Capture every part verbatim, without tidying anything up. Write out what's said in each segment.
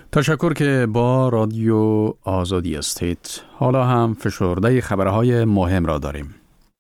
تشکر که با رادیو آزادی هستید. حالا هم فشرده خبرهای مهم را داریم.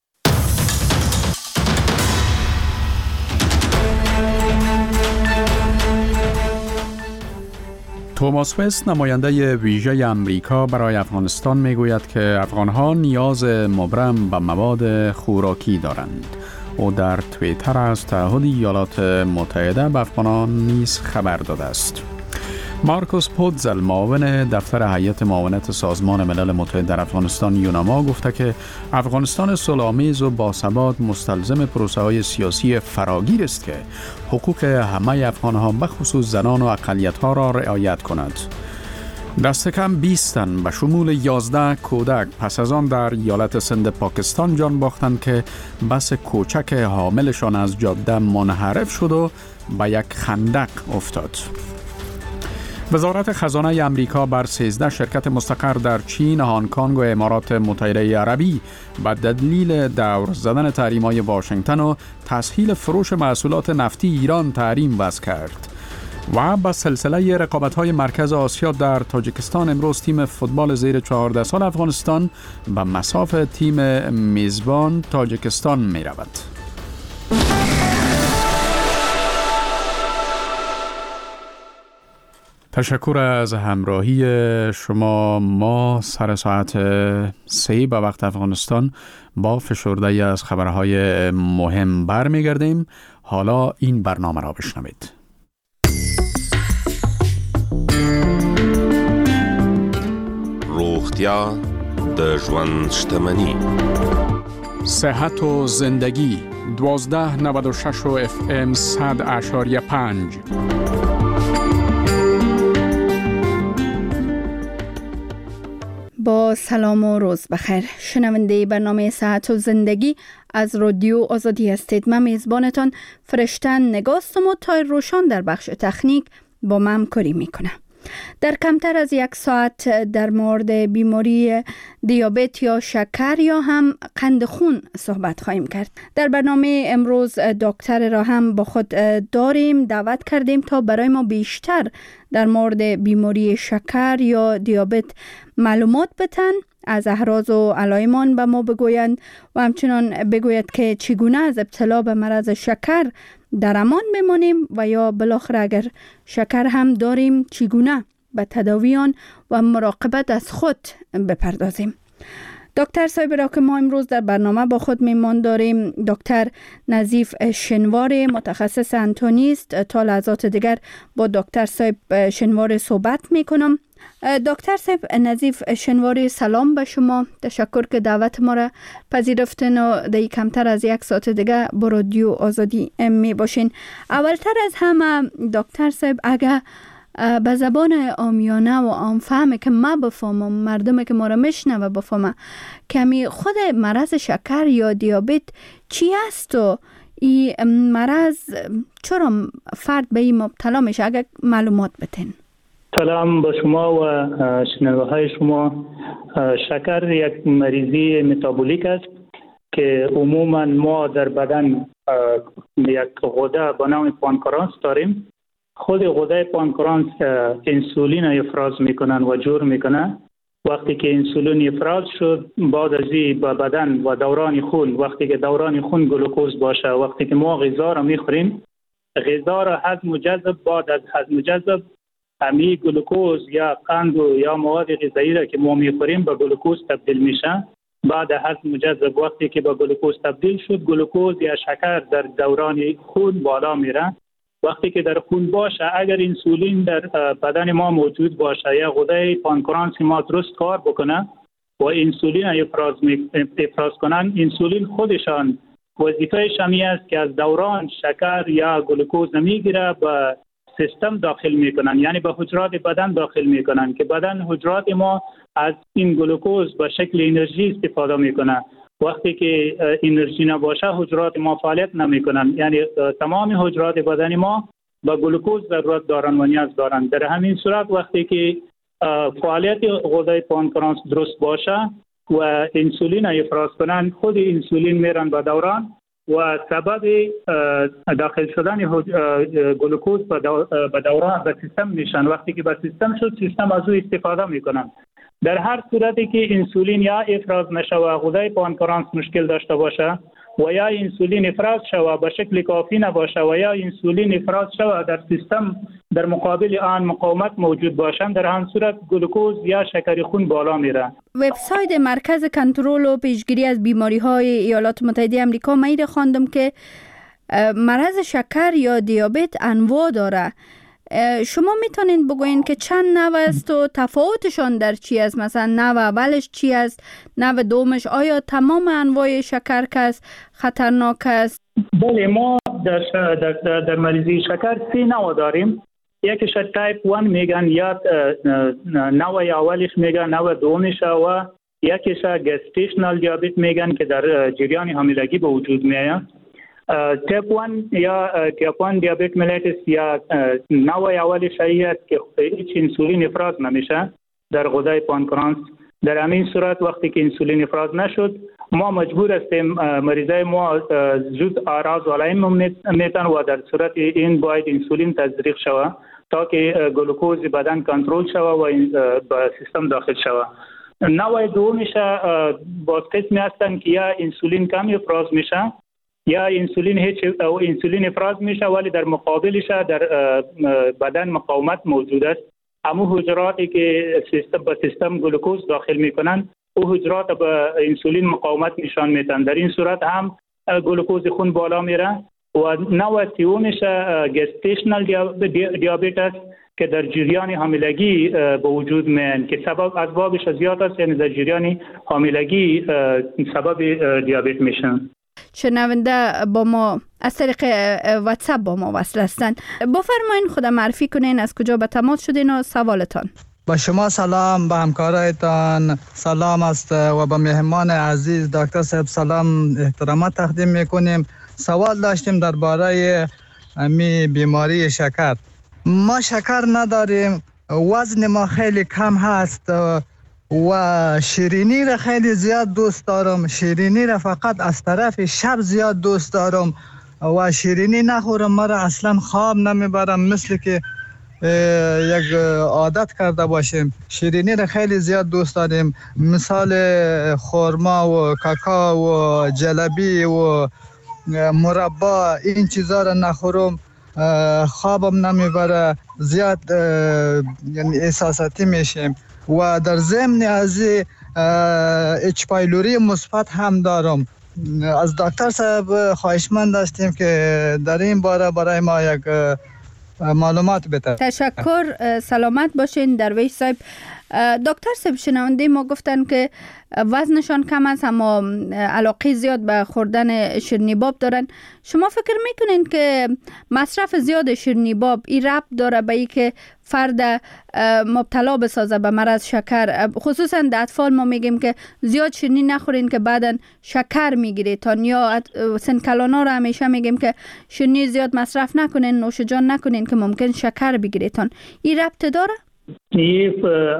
توماس وست، نماینده ویژه امریکا برای افغانستان، میگوید که افغانها نیاز مبرم به مواد خوراکی دارند. او در توییتر از تعهد ایالات متحده به افغانان نیز خبر داده است. مارکوس پودزل، معاون دفتر هیئت معاونت سازمان ملل متحد در افغانستان یوناما، گفته که افغانستان صلح‌آمیز و باثبات مستلزم پروسه‌های سیاسی فراگیر است که حقوق همه افغان‌ها به خصوص زنان و اقلیت‌ها را رعایت کند. دست کم بیست تن به شمول یازده کودک پس از آن در ایالت سند پاکستان جان باختند که بس کوچک حاملشان از جاده منحرف شد و به یک خندق افتاد. وزارت خزانه امریکا بر سیزده شرکت مستقر در چین، هنگ کنگ و امارات متحده عربی به دلیل دور زدن تحریم‌های واشنگتن و تسهیل فروش محصولات نفتی ایران تحریم وضع کرد. و با سلسله رقابت‌های مرکز آسیا در تاجیکستان، امروز تیم فوتبال زیر چهارده سال افغانستان به مصاف تیم میزبان تاجیکستان می‌رود. تشکر از همراهی شما. ما سر ساعت سه به وقت افغانستان با فشرده‌ای از خبرهای مهم برمیگردیم. حالا این برنامه را بشنوید. روغتیا د ژوند شتمني. صحت و زندگی دوازده نود و شش و اف ام صد اشاریه پنج. با سلام و روز بخیر. شنونده برنامه صحت و زندگی از رادیو آزادی هستید. من میزبانتان فرشتن نگاستم و تایر روشان در بخش تکنیک با من همکاری میکنه. در کمتر از یک ساعت در مورد بیماری دیابت یا شکر یا هم قند خون صحبت خواهیم کرد. در برنامه امروز دکتر را هم با خود داریم. دعوت کردیم تا برای ما بیشتر در مورد بیماری شکر یا دیابت معلومات بتن، از اعراض و علائم به ما بگویند و همچنان بگوید که چگونه از ابتلا به مرض شکر در امان بمانیم و یا بالاخره اگر شکر هم داریم چگونه به تداوی آن و مراقبت از خود بپردازیم. دکتر صاحب را که ما امروز در برنامه با خود میمان داریم، دکتر نظیف شنواری، متخصص اناتومیست. تا لحظات دیگر با دکتر صاحب شنواری صحبت میکنم. دکتر صاحب نظیف شنواری، سلام به شما. تشکر که دعوت ما را پذیرفتین و در کمتر از یک ساعت دیگه با رادیو آزادی می باشین. اولتر از همه دکتر صاحب، اگه به زبان عامیانه و عامفهمه که ما بفهمم، مردم که ما را میشنوه بفهمه، کمی خود مرض شکر یا دیابت چی است و این مرض چرا فرد به این مبتلا میشه، اگه معلومات بتین. سلام به شما و شنونده های شما. شکر یک مریضی متابولیک است که عموما ما در بدن یک غده به نام پانکراس داریم. خود غده پانکراس انسولین افراز میکنن و جور میکنن. وقتی که انسولین افراز شد، بعد از این به بدن و دوران خون، وقتی که دوران خون گلوکوز باشه، وقتی که ما غذا را میخوریم، غذا را هضم و جذب، بعد از هضم و جذب امی گلوکوز یا قند و یا مواد غذایی را که ما میخوریم به گلوکوز تبدیل میشه. بعد هضم و جذب وقتی که به گلوکوز تبدیل شد، گلوکوز یا شکر در دوران خون بالا میره. وقتی که در خون باشه، اگر انسولین در بدن ما موجود باشه یا غده پانکراس ما درست کار بکنه و انسولین افراز افراز کنن، انسولین خودشان وظیفه‌اش همی است که از دوران شکر یا گلوکوز نمیگیره، به سیستم داخل میکنن، یعنی به حجرات بدن داخل میکنن که بدن حجرات ما از این گلوکوز به شکل انرژی استفاده میکنه. وقتی که انرژی نباشه، حجرات ما فعالیت نمیکنن، یعنی تمام حجرات بدن ما به گلوکوز ضرورت دارن و نیاز دارن. در همین صورت وقتی که فعالیت غده پانکراس درست باشه و انسولین افراز کنن، خود انسولین میرن به دوران و سبب داخل شدن گلوکوز به دوران به سیستم میشن. وقتی که به سیستم شد سیستم از او استفاده میکنن. در هر صورتی که انسولین یا افراز نشوه، غده پانکرانس مشکل داشته باشه و یا انسولین افراز شوه به شکل کافی نباشه و یا انسولین افراز شوه در سیستم در مقابل آن مقاومت موجود باشند، در همین صورت گلوکوز یا شکر خون بالا میره. وبسایت مرکز کنترل و پیشگیری از بیماری‌های ایالات متحده آمریکا من خواندم که مرض شکر یا دیابت انواع داره. شما میتونین بگوین که چند نوع است و تفاوتشان در چی است؟ مثلا نوع اولش چی است؟ نوع دومش آیا تمام انواع شکر که است خطرناک است؟ بله، ما در, در, در, در مریضی شکر سه نوع داریم. یکیش تایپ یک میگن یا نوع اولیش میگن، نوع دومش و یکیش گستیشنال دیابت میگن که در جریان حاملگی به وجود میاد. تایپ یک یا تایپ یک دیابت ملیتس یا نوع اولیش است که هیچ انسولین افراز نمیشه در غده پانکرانس. در همین صورت وقتی که انسولین افراز نشد ما مجبور هستیم مریضای ما زود آراز و علائم میتن و در صورت این باید انسولین تزریق شود تا که گلوکوز بدن کنترل شود و به سیستم داخل شود. نوع دومش باز قسمی هستن که یا انسولین کم افراز میشه یا انسولین هیچ او انسولین افراز میشه ولی در مقابلش در بدن مقاومت موجود است. همو حجراتی که سیستم به سیستم گلوکوز داخل میکنن او حجرات به انسولین مقاومت نشان میدن. در این صورت هم گلوکوز خون بالا میره. و نوع سومش گستیشنال دیابت است که در جریان حاملگی به وجود میاد که سبب اسبابش زیاد است، یعنی در جریان حاملگی سبب دیابت میشن. شنونده با ما از طریق واتساپ با ما وصل هستند. بفرمایین خودم معرفی کنین، از کجا به تماس شدین و سوالتان. با شما سلام، به همکارایتان سلام است و به مهمان عزیز دکتر صاحب سلام احترامات تقدیم میکنیم. سوال داشتیم درباره می بیماری شکر. ما شکر نداریم، وزن ما خیلی کم هست و شیرینی را خیلی زیاد دوست دارم. شیرینی را فقط از طرف شب زیاد دوست دارم و شیرینی نخورم مرا اصلا خواب نمیبرم، مثل که یک عادت کرده باشیم. شیرینی را خیلی زیاد دوست داریم، مثال خورما و کاکا و جلبی و مربا، این چیزا را نخورم خوابم نمیبره، زیاد یعنی احساساتی میشیم. و در ضمن از اچ پایلوری مثبت هم دارم. از دکتر صاحب خواهشمند هستیم که در این باره برای ما یک معلومات بده. تشکر، سلامت باشین درویش صاحب. دکتر صاحب شنونده ما گفتن که وزنشان کم است اما علاقه زیاد به خوردن شیرینی-باب دارن. شما فکر میکنین که مصرف زیاد شیرینی-باب این ربط داره به این که فرد مبتلا بسازه به مرض شکر؟ خصوصا در اطفال ما میگیم که زیاد شیرینی نخورین که بعدن شکر میگیریتان، یا سنکلانا رو همیشه میگیم که شیرینی زیاد مصرف نکنین، نوش جان نکنین که ممکن شکر بگیریتان. این ربط داره؟ این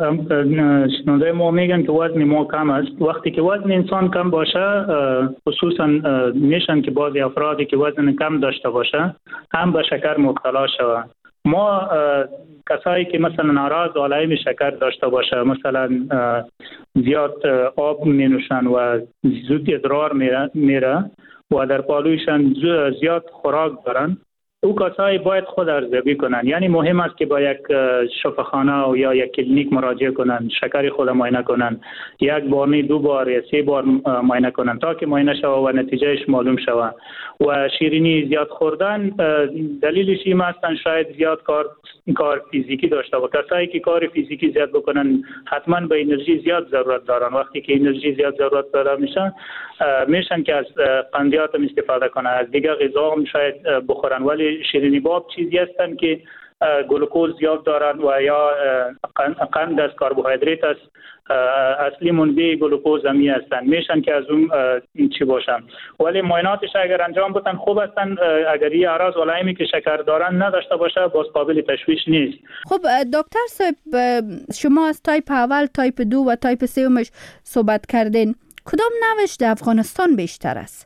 شنونده ما میگن که وزن ما کم است. وقتی که وزن انسان کم باشه، خصوصا میشن که بعضی افرادی که وزن کم داشته باشه هم به شکر مبتلا شوه. ما کسایی که مثلا ناراض و علائم شکر داشته باشه، مثلا زیاد آب می نوشن و زود ادرار میره و در پالویشان زیاد خوراک دارن، او کسایی باید خود ارزیابی کنن. یعنی مهم است که با یک شفاخانه یا یک کلینیک مراجعه کنن، شکر خود معاینه کنن، یک بار نه دو بار یا سه بار معاینه کنن تا که معاینه شوه و نتیجهش معلوم شوه. و شیرینی زیاد خوردن دلیلش این است شاید زیاد کار کار فیزیکی داشته و کسایی که کار فیزیکی زیاد بکنن حتما به انرژی زیاد ضرورت دارن. وقتی که انرژی زیاد ضرورت پیدا میشن میشن که از قندیات هم استفاده کنن، از دیگر غذا هم شاید بخورن، ولی شیرینی باب چیزی هستن که گلوکوز زیاد دارن و یا قند از کربوهیدرات است، اصلی منبع گلوکوز همی هستن، میشن که از اون چی باشن. ولی معایناتش اگر انجام بتن خوب هستن. اگر این اعراض و علائمی که شکر دارن نداشته باشه باز قابل تشویش نیست. خب دکتر صاحب، شما از تایپ اول، تایپ دو و تایپ سومش صحبت کردین. کدام نوش در افغانستان بیشتر است؟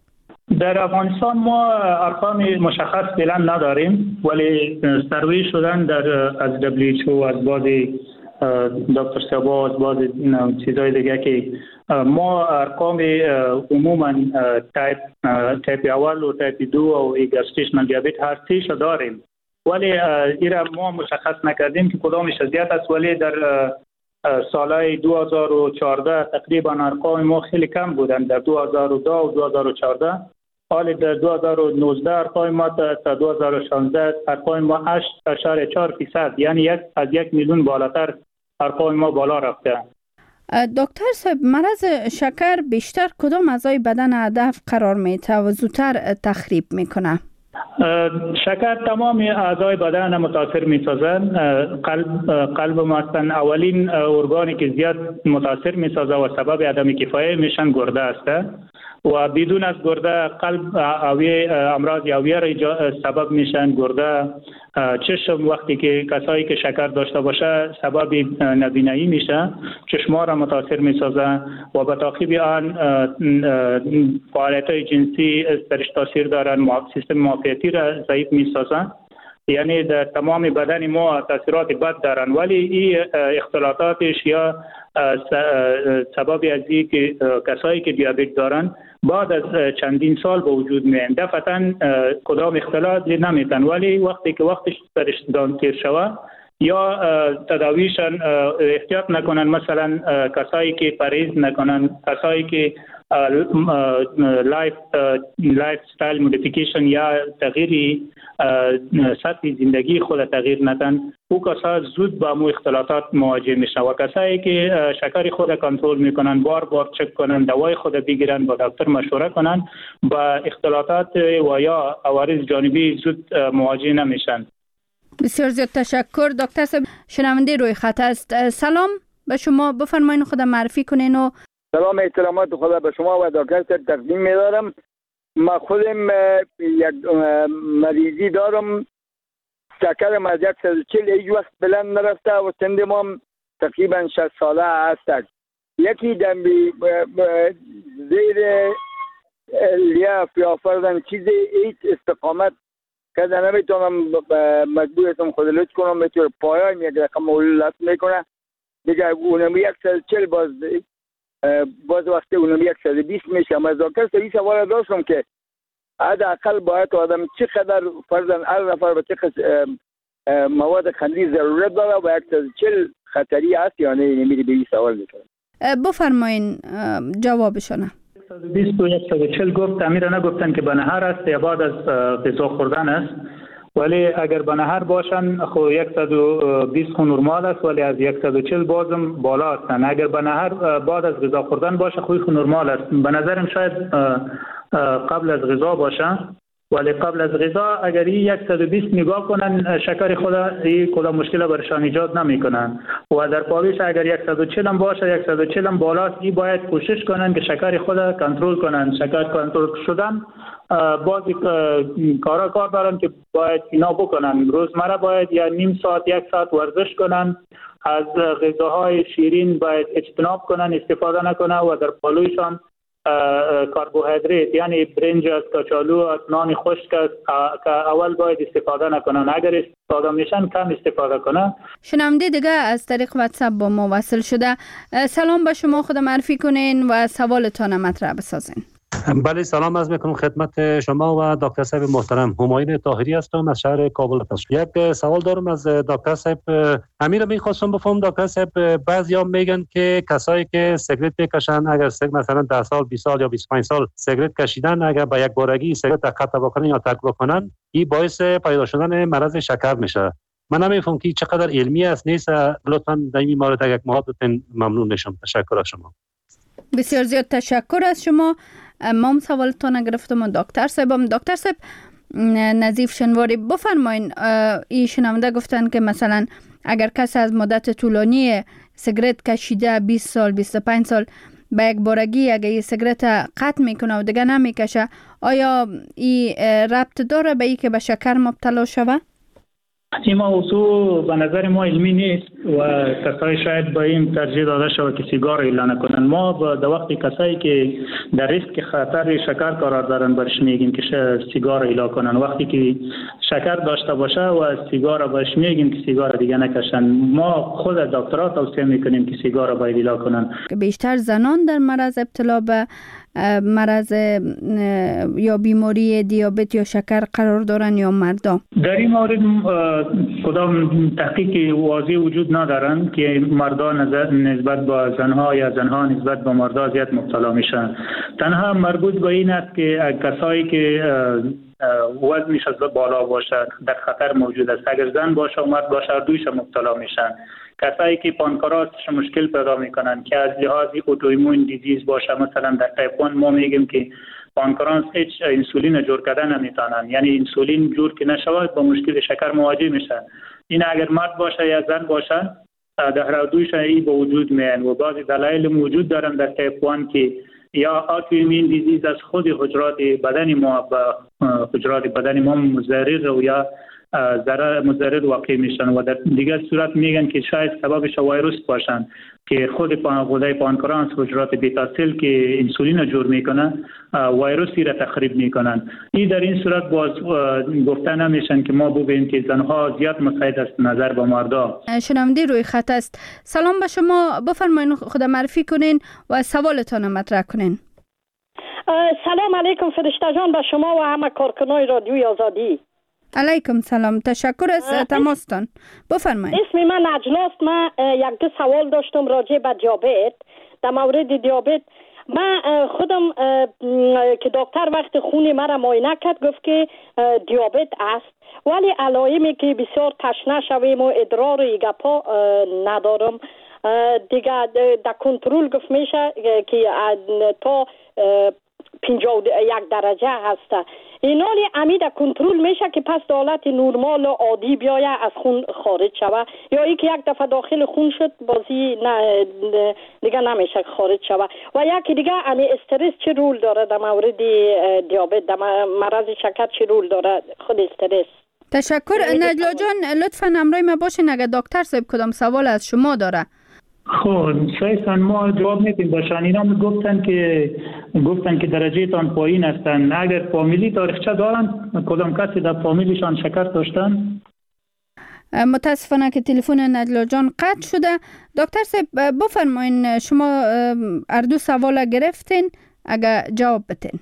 در افغانستان ما ارقام مشخص فعلا نداریم، ولی سروی شدن در از دبلیو اچ او، از بعضی دکتر سبا، از بعضی چیزهای دیگه که ما ارقام عموما تایپ تایپ اول و تایپ دو و گستیشنال دیابت هر سیش داریم، ولی ایرا ما مشخص نکردیم که کدامش زیاد است. ولی در سالهای دو هزار و چهارده تقریبا ارقام ما خیلی کم بودن، در دو هزار و دو و دو هزار و چهارده. حال در دو هزار و نوزده ارقام ما تا دو هزار و شانزده ارقام ما هشت اشاره چهار فیصد، یعنی یک از یک میلیون بالاتر ارقام ما بالا رفته. دکتر صاحب، مرض شکر بیشتر کدام اعضای بدن هدف قرار میته و زودتر تخریب میکنه؟ شکر تمام اعضای بدن متاثر میسازن. قلب قلب مثلا اولین ارگانی که زیاد متاثر میسازه و سبب عدم کفایت میشن گرده است و بدون از گرده قلب اوی امراض اویه را سبب میشن. گرده، چشم وقتی که کسایی که شکر داشته باشه سبب نابینایی میشه، چشما را متاثر میسازه و به تعقیب آن فعالیت های جنسی درش تاثیر دارن، سیستم معافیتی را ضعیف میسازن. یعنی در تمام بدن ما تاثیرات بد دارن، ولی این اختلاطاتش یا سبب از این که کسایی که دیابت دارن بعد از چندین سال به وجود میان. دفعتاً کدام اختلاط نمیتن، ولی وقتی که وقتش درش دانتیر شوه یا تداویشان احتیاط نکنن، مثلا کسایی که پرهیز نکنن، کسایی که لایف لایف استایل مودیفیکیشن یا تغییری سطح زندگی خود تغییر ندن، او کسا زود با مو اختلاطات مواجه میشن. و کسایی که شکر خود کنترل میکنن، بار بار چک کنن، دوای خود بگیرن، با دکتر مشوره کنن، با اختلاطات و یا عوارض جانبی زود مواجه نمیشن. بسیار زیاد تشکر دکتر صاحب. شنونده روی خط است. سلام به شما، بفرمایید خود معرفی کنین. و سلام، احترامات خدا به شما و دکتر صاحب تقدیم می‌دارم. ما خودم یک مریضی دارم، شکرم از صد و چهل هیچ وقت بلند نرفته و سن ما تقریبا شصت ساله است. یکی دم زیر لیاف یا فرضاً چیزی هیچ استقامت که نمیتونم، مجبورتم خود لط کنم، به طور پایان یک رقم اولت میکنه دیگه. اونم یک صد و چهل باز باز وقتی اونم یک صد و بیست میشم. از دکتر سوی سوال داشتم که حداقل باید آدم چقدر فرضاً هر نفر به چقدر مواد خنری ضرورت داره و یک صد و چهل خطری هست یا نه؟ نمیری به این سوال میکنم. بفرمایین جوابشونه. صد و بیست و صد و چهل گفت، امیر نگفتن که به نهر است یا بعد از غذا خوردن است، ولی اگر به نهر باشن خو صد و بیست خو نرمال است، ولی از صد و چهل بازم بالا هستن. اگر به نهر بعد از غذا خوردن باشه خوی خو نرمال است. به نظرم شاید قبل از غذا باشه، ولی قبل از غذا اگر این صد و بیست نگاه کنن شکر خود این کدام مشکل برشان ایجاد نمیکنن. و در پالیش اگر صد و چهل هم باشه صد و چهل هم بالاست، این باید کوشش کنن که شکر خود کنترل کنن. شکر کنترل شدن بعضی کارا کار دارن که باید اینا بکنن. روزمره باید یا نیم ساعت یک ساعت ورزش کنن، از غذاهای شیرین باید اجتناب کنن، استفاده نکنن و در پالویشان کربوهیدرات یعنی برنج است، کچالو است، نان خشک است که اول باید استفاده نکنن. اگر استفاده میشن کم استفاده کنن. شنونده دیگه از طریق واتساپ با ما وصل شده. سلام به شما، خود معرفی کنین و سوالتان مطرح بسازین. بله، سلام عرض میکنم خدمت شما و دکتر صاحب محترم. همایون طاهری هستم از شهر کابل. یک سوال دارم از دکتر صاحب. امیر میخواستم بفهم دکتر صاحب، بعضیا میگن که کسایی که سیگرت بکشن، اگر مثلا ده سال بیست سال یا بیست و پنج سال سیگرت کشیدن، اگر با یک بارگی سیگرت قطع بکنن یا ترک بکنن، این باعث پیدا شدن مرض شکر میشه. من نمیفهم که چقدر علمی است نیست. لطفاً در این مورد یک مقدمه ممنون میشم. تشکر از شما. بسیار زیاد تشکر از شما. ما هم سوالتون گرفتم و دکتر صاحبم. دکتر صاحب نظیف شنواری، بفرمایین. این شنونده گفتن که مثلا اگر کس از مدت طولانی سیگرت کشیده بیست سال بیست و پنج سال به یک بارگی اگر این سیگرت قطع میکنه و دیگه نمیکشه، آیا این ربط داره به این که به شکر مبتلا شوه؟ این موضوع به نظر ما علمی نیست و کسایی شاید به این ترجیح داده شود که سیگار اعلان نکنن. ما در وقت کسایی که در ریسک خطر شکر قرار دارن برش میگیم که سیگار اعلان کنن. وقتی که شکر داشته باشه و سیگار برش میگیم که سیگار دیگه نکشن. ما خود دکترها توصیه میکنیم که سیگار باید اعلان کنن. بیشتر زنان در معرض ابتلا به مرض یا بیماری دیابت یا شکر قرار دارن یا مردا؟ در این مورد کدام تحقیق واضح وجود ندارن که مردا نسبت به زنها یا زنها نسبت به مردا زیاد مبتلا میشن. تنها مربوط به این است که کسایی که وزنش از بالا باشد در خطر موجود است. اگر زن باشه و مرد باشه دویش مبتلا میشن. کسایی که پانکراس مشکل پیدا میکنن که از لحاظ اوتوایمون دیزیز باشه، مثلا در تایپ یک ما میگیم که پانکراس هیچ انسولین جور کردن نمیتونن، یعنی انسولین جور که نشود با مشکل شکر مواجه میشن. این اگر مرد باشه یا زن باشه در هر دویش این به وجود میان و بعضی دلایل موجود دارن در تایپ یک که یا اتوایمون دیزیز از خود حجرات بدن ما به حجرات بدن ما مضر و یا ضرر مضر واقع میشن و در دیگر صورت میگن که شاید سببش ویروس باشن که خود غده پانکراس حجرات بیتا سل که انسولین جور میکنه ویروسی را تخریب میکنن. این در این صورت باز گفته نمیشن که ما بگوییم که زنها زیاد مساعد است نظر به مردا. شنونده روی خط است. سلام به شما، بفرمایید خود معرفی کنین و سوالتان مطرح کنین. سلام علیکم فرشته جان به شما و همه کارکنان رادیوی آزادی. علیکم سلام، تشکر از تماستان. بفرمایید. اسم من نجلاست. من یک دو سوال داشتم راجع به دیابت. در مورد دیابت من خودم که دکتر وقت خون مرا معاینه کرد گفت که دیابت است، ولی علائمی که بسیار تشنه شویم و ادرار و گپا ندارم دیگه. در کنترل گفت میشه که تا پنجاه و یک درجه هست. اینالی امید کنترل میشه که پس حالت نرمال و عادی بیایه از خون خارج شوه، یا ای که یک دفعه داخل خون شد بازی نه دیگه نمیشه خارج شوه. و یکی دیگه امی استرس چه رول داره در مورد دیابت، در مرض شکر چه رول داره خود استرس؟ تشکر. نجلا جان لطفا همراه ما باشین اگر دکتر صاحب کدام سوال از شما داره. خب سایسان ما جواب میدیم باشن. اینا گفتن که گفتن که درجه تان پایین هستن. اگر فامیلی تاریخچه دارن کدام کسی در فامیلیشان شکر داشتن؟ متاسفانه که تلفن نجلا جان قطع شده. دکتر صاحب بفرمایین شما هر دو سوال گرفتین اگر جواب بتین.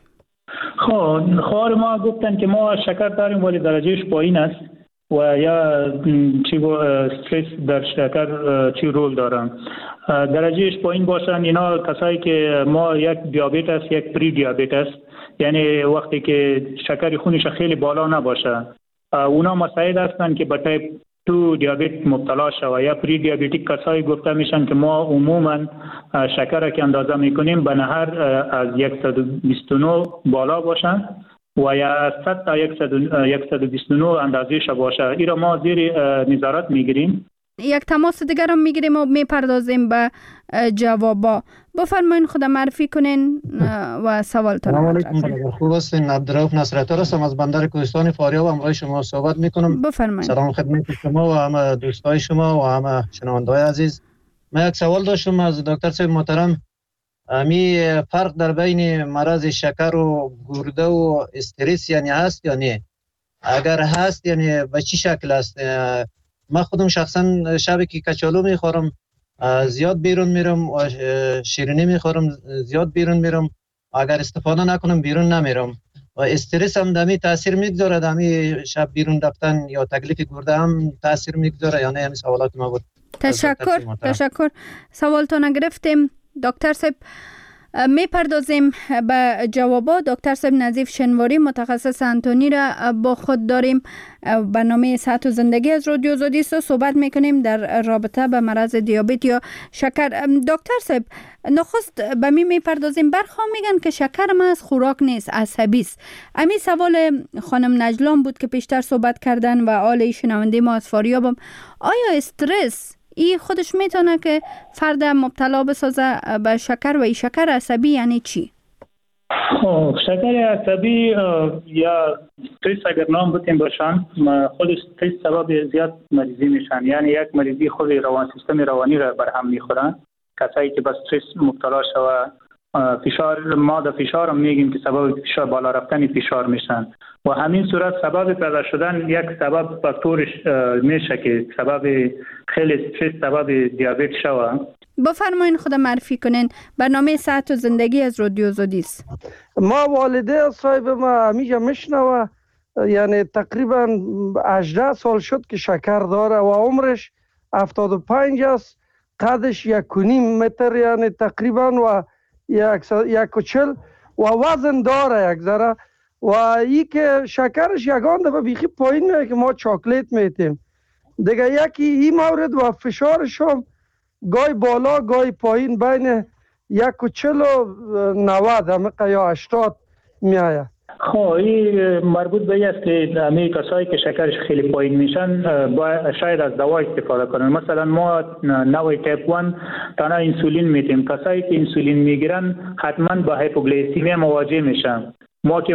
خب خواهر ما گفتن که ما شکر داریم ولی درجهش پایین است و یا چی با استرس در شکر چی رول دارن. درجهش پایین باشن اینا کسایی که ما یک دیابت است یک پری دیابت است، یعنی وقتی که شکر خونش خیلی بالا نباشه اونا مساعد هستن که به تایپ دو دیابت مبتلا شوه. یا پری دیابتیک کسایی گفته میشن که ما عموما شکر که اندازه میکنیم به نهر از صد و بیست و نه بالا باشن و یا صد تا صد و بیست و نه اندازه‌اش باشه. این را ما زیر نظارت میگیریم. یک تماس دیگر هم میگیریم و میپردازیم به جوابا. بفرمایید خود معرفی کنین و سوالتان. سلام علیکم. خوب هستین؟ عبدالرؤوف نصرت‌آور هستم از بندر کوهستان فاریاب. همراه شما صحبت میکنم. بفرمایید. سلام خدمت شما و همه دوستای شما و همه شنونده‌های عزیز. من یک سوال داشتم از دکتر صاحب محترم. امی فرق در بین مرض شکر و گرده و استرس یعنی هست یا نه؟ اگر هست یعنی به چی شکل است؟ من خودم شخصا شبی که کچالو میخورم زیاد بیرون میرم و شیرینی میخورم زیاد بیرون میرم، اگر استفاده نکنم بیرون نمیرم و استرس هم دمی تاثیر میگذاره. دمی شب بیرون رفتن یا تکلیف گرده هم تاثیر میگذاره یا نه؟ همین سوالات ما بود. تشکر. تشکر. سوالتون گرفتیم. دکتر صاحب می پردازیم به جوابات. دکتر صاحب نظیف شنواری متخصص اناتومی را با خود داریم. برنامه صحت و زندگی از رادیو آزادی است. صحبت میکنیم در رابطه به مرض دیابت یا شکر. دکتر صاحب نخست به می می پردازیم. برخواه میگن که شکر ما از خوراک نیست، عصبی است. امی سوال خانم نجلان بود که پیشتر صحبت کردن و آل شنونده ما از فاریابم. آیا استرس ای خودش میتونه که فرد مبتلا بسازه به شکر و ای شکر عصبی یعنی چی؟ خب شکر عصبی یا استرس اگر نام بتیم باشن خود استرس سبب زیاد مریضی میشن، یعنی یک مریضی خود روان سیستم روانی را برهم میخورن. کسایی که به استرس مبتلا شوه فشار، ما در فشار هم میگیم که سبب فشار بالا رفتن فشار میشن و همین صورت سبب پیدا شدن یک سبب فاکتورش میشه که سبب خیلی استرس سبب دیابت شوه. بفرمایین خود معرفی کنین. برنامه صحت و زندگی از رادیو آزادیست. ما والده صاحب ما همیشه میشنوه، یعنی تقریبا هجده سال شد که شکر داره و عمرش هفتاد و پنج است، قدش یک و نیم متر یعنی تقریبا و یک یک و چل و وزن داره یک ذره و ای که شکرش یگان دفعه بیخی پایین میاد که ما چاکلیت میتیم دیگه. یکی این مورد و فشارش هم گای بالا گای پایین بین یک و چل و نود همه یا هشتاد میآید. خب این مربوط به است که همه کسایی که شکرش خیلی پایین میشن با شاید از دوا استفاده کنن. مثلا ما نوع تایپ یک تنها انسولین میتیم. کسایی که انسولین میگیرن حتما با هایپوگلیسیمی مواجه میشن. ما که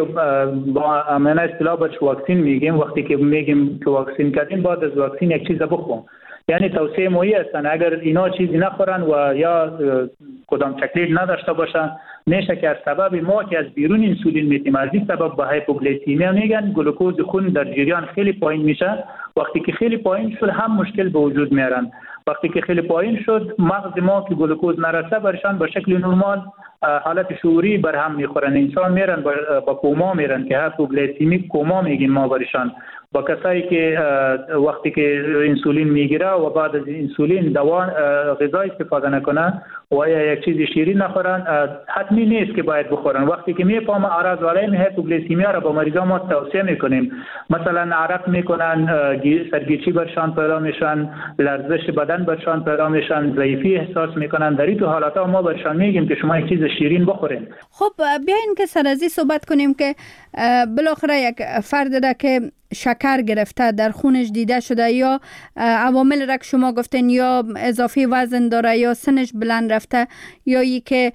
با امنه اصطلاح برش واکسین میگیم، وقتی که میگیم که واکسین کردیم بعد از واکسین یک چیز بخوریم، یعنی توصیه مویی هستن اگر اینا چیزی نخورن و یا کدام تکلیف نداشته باشن میشه که از سبب ما که از بیرون انسولین میتیم از این سبب به هایپوگلیسیمی میگن گلوکوز خون در جریان خیلی پایین میشه. وقتی که خیلی پایین شد هم مشکل به وجود میارن. وقتی که خیلی پایین شد مغز ما که گلوکوز نرسه برشان به شکل نرمال حالت شعوری برهم میخورن، انسان میرن با کوما میرن که هایپوگلیسیمی کوما میگیم ما برشان. با کسایی که وقتی که انسولین میگیره و بعد از انسولین دوا غذا استفاده نکنه و یا یک چیز شیرین نخورن حتمی نیست که باید بخورن. وقتی که میفهمن اعراض علائم هایپوگلیسیمی را با مریضان ما توصیه میکنیم، مثلا عرق میکنن، سرگیچی برشان پیدا میشن، لرزش بدن برشان پیدا میشن، ضعیفی احساس میکنن، در این حالات ما برشان میگیم که شما یک چیز شیرین بخورین. خب بیاین که سر از این صحبت کنیم که بالاخره یک فرد را که شکر گرفته در خونش دیده شده یا عوامل را که شما گفتین یا اضافی وزن داره یا سنش بلند رفته یا ای که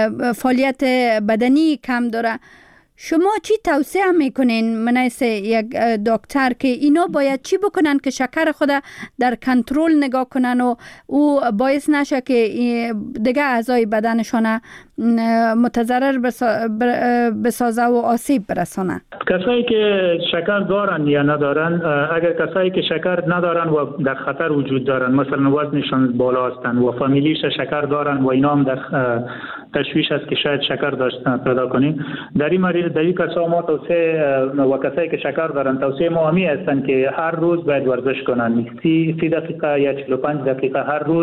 فعالیت بدنی کم داره، شما چی توصیه میکنین منیس یک دکتر که اینا باید چی بکنن که شکر خود در کنترل نگاه کنن و او باعث نشه که دیگه اعضای بدنشان متضرر بسازه و آسیب برسانه؟ کسایی که شکر دارن یا ندارن، اگر کسایی که شکر ندارن و در خطر وجود دارن، مثلا وزنشان بالا هستن و فامیلیش شکر دارن و اینا هم در تشویش است که شاید شکر داشتن پیدا کنیم، در این مریض در این کسا ما توصیه و کسایی که شکر دارن توصیه ما همی هستن که هر روز باید ورزش کنن. سی سی دقیقه یا چهل و پنج دقیقه هر روز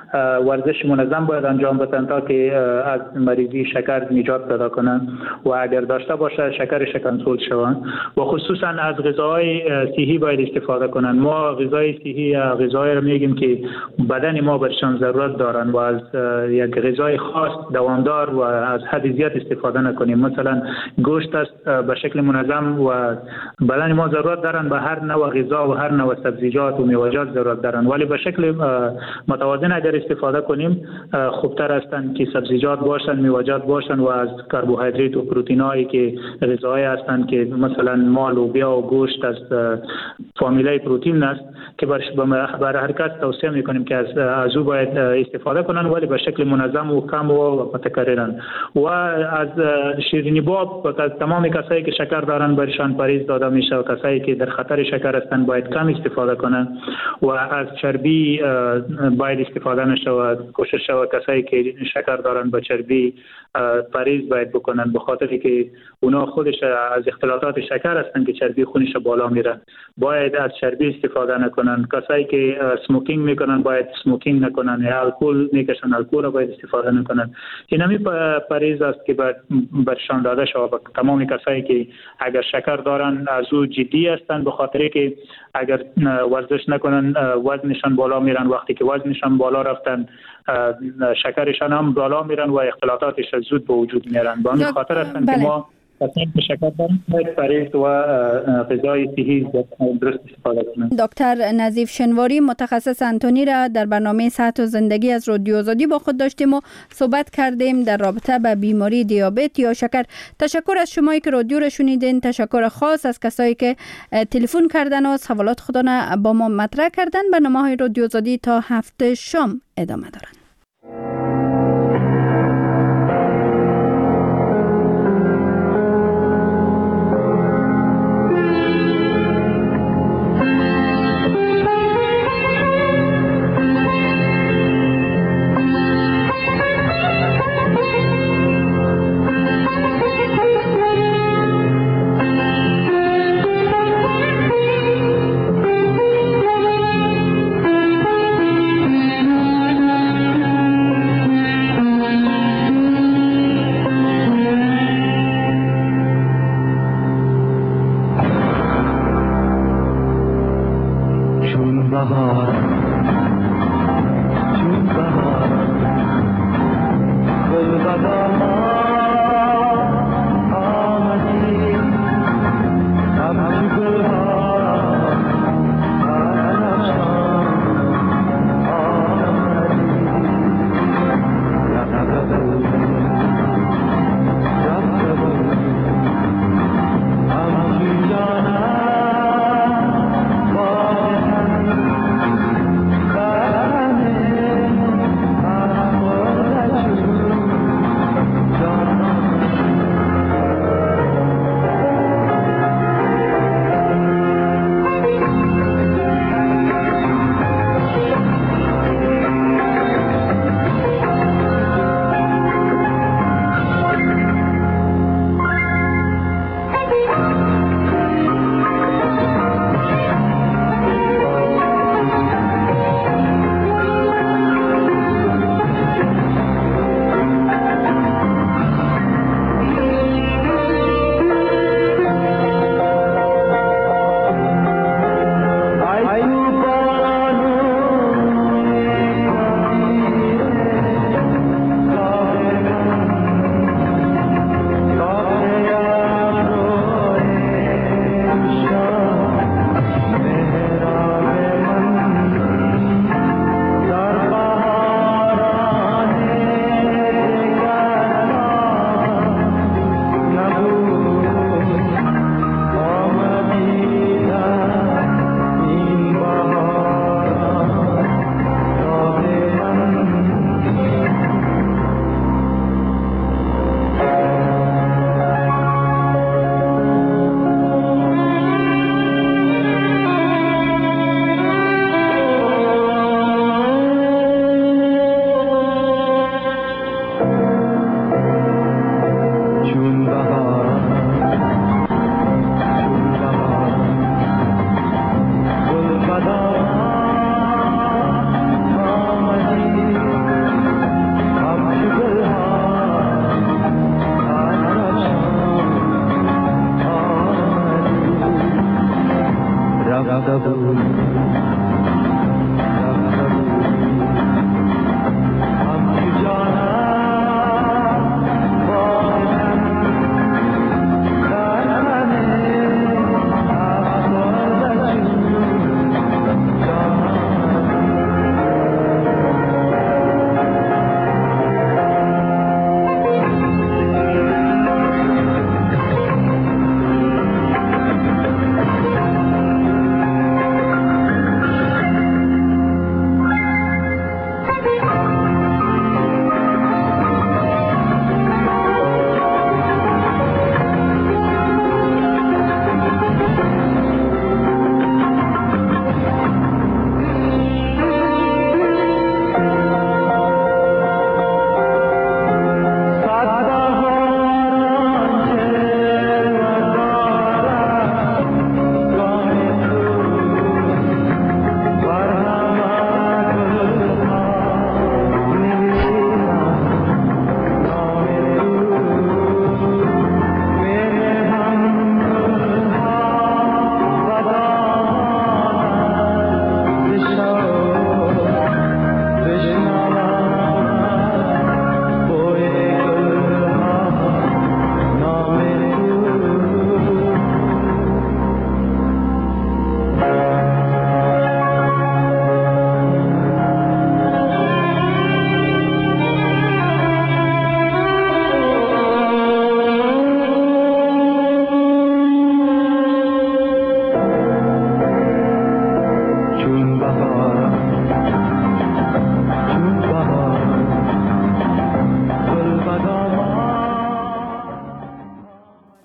ورزش منظم باید انجام بدن تا که از مریضی شکر نجات پیدا کنن و اگر داشته باشه شکرش کنترل شوند و خصوصا از غذاهای صحی باید استفاده کنن. ما غذای صحی یا غذای رو میگیم که بدن ما برشان ضرورت دارن و از یک غذای خاص دواندار و از حد زیاد استفاده نکنیم. مثلا گوشت است به شکل منظم و بدن ما ضرورت دارن به هر نوع غذا و هر نوع سبزیجات و میوه‌جات ضرورت دارن، ولی به شکل متوازن اگر استفاده کنیم خوبتر هستند که سبزیجات باشن، میوه‌جات باشن و از کربوهیدرات و پروتئینایی که غذاهای هستند که مثلا ما لوبیا و گوشت از فامیلای پروتئین است که برای هر کس توصیه میکنیم که از از او باید استفاده کنن، ولی به شکل منظم و کم و متکررن. و از شیرینی باب از تمام کسایی که شکر دارن برشان پرهیز داده میشه و کسایی که در خطر شکر هستند باید کم استفاده کنن و از چربی باید استفاده نشه و کوشش شود کسایی که شکر دارن با چربی پرهیز باید بکنن، به خاطری که اونا خودش از اختلالات شکر هستند که چربی خونش بالا میره. باید از چربی استفاده نکنن. کسایی که سموکینگ میکنن باید سموکینگ نکنن یا الکل میکشن الکل را باید استفاده نکنن. این همی پرهیز است که برشان داده شود به تمام کسایی که اگر شکر دارن از او جدی هستند، به خاطری که اگر ورزش نکنن وزنشان بالا میرن، وقتی که وزنشان بالا رفتن شکرشان هم بالا میرن و اختلالاتش زود به وجود میارن. به همین خاطر هستند که ما اصلا شکر دارم باید پرهیز و غذای صحی درست استفاده کنند. دکتر نظیف شنواری متخصص انتونی را در برنامه صحت و زندگی از رادیو آزادی با خود داشتیم و صحبت کردیم در رابطه با بیماری دیابت یا شکر. تشکر از شمایی که رادیو را شنیدین. تشکر خاص از کسایی که تلفن کردن و سوالات خودنا با ما مطرح کردن. برنامه‌های رادیو آزادی تا هفته شام ادامه دارند. Double